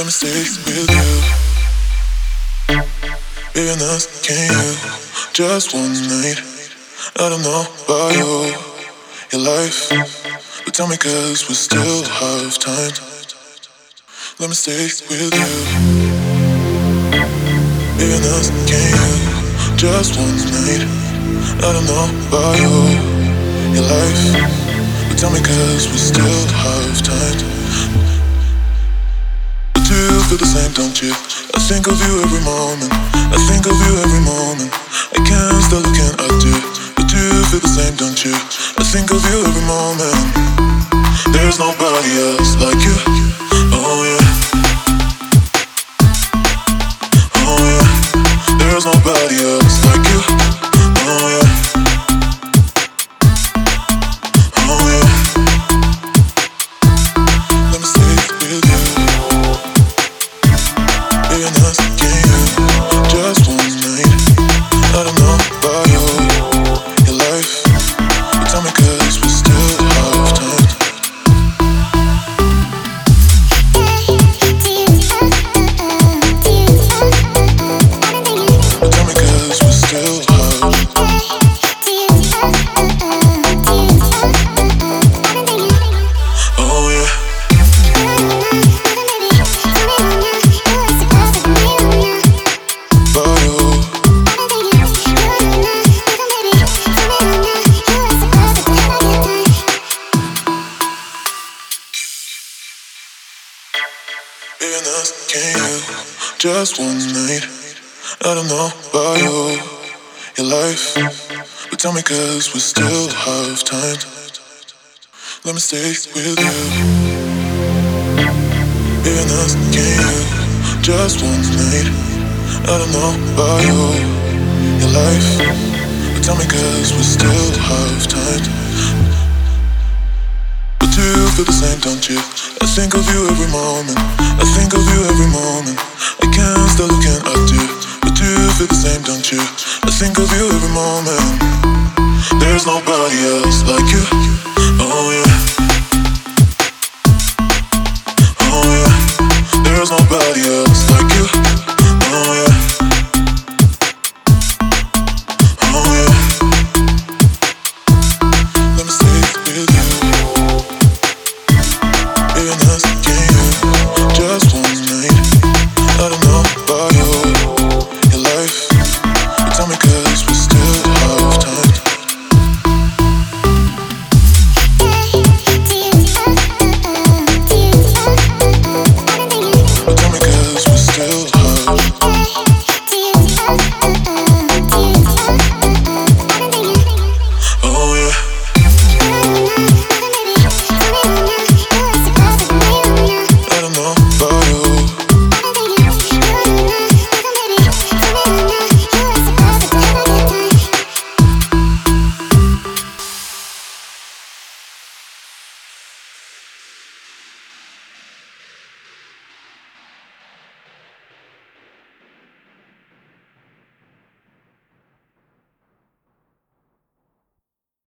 Let me stay with you. Baby, I'm asking you just one night. I don't know about you, your life, but tell me 'cause we still have time. Let me stay with you. Baby, I'm asking you just one night. I don't know about you, your life, but tell me 'cause we still have time. But do you feel the same, don't you? I think of you every moment. I think of you every moment. I can't stop looking at you. But do you feel the same, don't you? I think of you every moment. There's nobody else like you. Oh yeah, oh yeah. There's nobody else like you. Oh yeah, oh yeah. Let me stay with you. Baby, I'm asking you just one night. I don't know about you, your life, but tell me 'cause we still have time. But tell me 'cause we still have. Oh yeah, about you. Baby, I'm asking you just one night. I don't know about you, your life, but tell me 'cause we still have time. Let me stay with you. Baby, I'm asking you just one night. I don't know about you, your life, but tell me 'cause we still have time. But do you feel the same, don't you? I think of you every moment. I think of you every moment. I can't stop looking at you. But do you feel the same, don't you? I think of you every moment. There's nobody else like you.